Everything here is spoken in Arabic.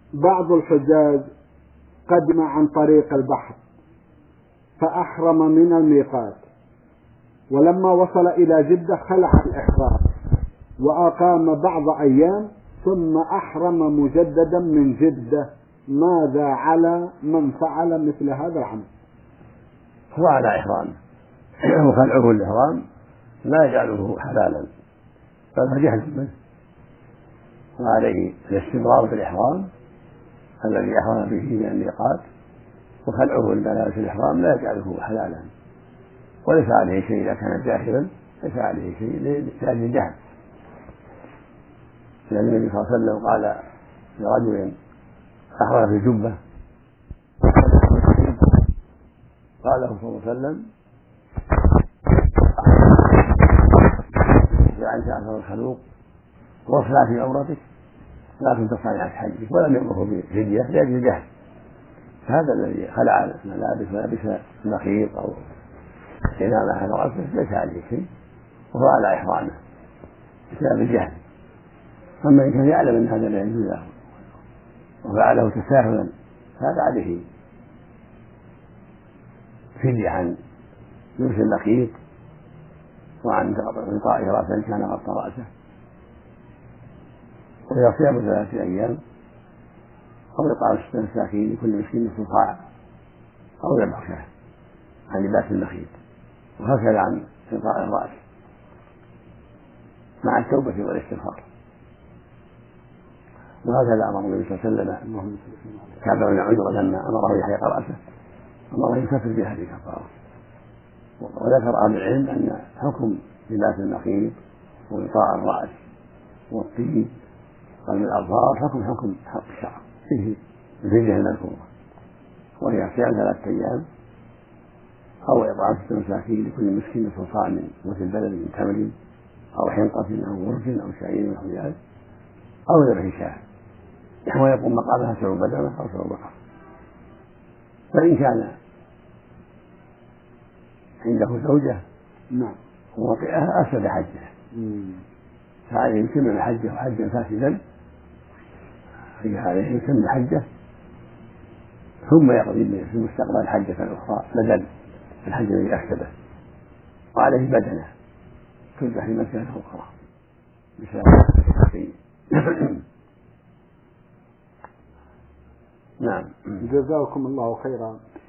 بعض الحجاج قدم عن طريق البحر فأحرم من الميقات، ولما وصل إلى جدة خلع الإحرام وأقام بعض أيام ثم أحرم مجددا من جدة. ماذا على من فعل مثل هذا العمل؟ هو على إحرام وخلعه الإحرام لا يجعله حلالا بل جهل منه، وعليه الاستمرار في الإحرام الذي أحرم به من الميقات، وخلعه الملابس الإحرام لا يجعله حلالا، وليس عليه شيء إذا كان جاهلا، ليس عليه شيء لأجل الجهل. لأن النبي صلى الله عليه وسلم قال لرجل أحرم في جبة قال له صلى الله عليه وسلم أنت أثر الخلوق واصنع في عمرتك لكن تصنع عن حجك، ولم يأمره بفدية لأجل الجهل. هذا الذي خلع الملابس ولبس المخيط أو إمامة على رأسه ليس عليه شيء وهو على إحرامه بسبب الجهل. أما إن كان يعلم أن هذا لا يجوز له وفعله تساهلا هذا عليه فدية عن لبس المخيط وعن غطاء رأسه إن كان غطى رأسه، وهي صيام 3 أيام أو إطعام 6 مساكين لكل مسكين نصف صاع أو ذبح شاة عن لباس المخيط، وهكذا عن غطاء الرأس مع التوبة والاستغفار. وهكذا أمر النبي صلى الله عليه وسلم كعب بن عجرة لما أمره يحلق رأسه أمره يكفر بهذه الكفارة. وذكر أهل العلم أن حكم لباس المخيط وغطاء الرأس والطيب قلم الأظفار حكم حق الشعر فيه الفدية المذكورة، وهي صيام 3 أيام أو إطعام 6 مساكين لكل مسكين نصف صاع من قوت البلد من تمر أو حنطة أو ورد أو شعير أو حجاج أو ذبح شاة، ويقوم مقامها 7 بدنة أو 7 بقر. فإن كان عنده زوجة ووطئها أفسد حجه، فعليه يتم حجه حجا فاسدا، عليه يتم حجه ثم يقضي في المستقبل حجة أخرى بدل الحج الذي أفسده، وعليه بدنه تذبح في مكان أخرى نعم. جزاكم الله خيرا.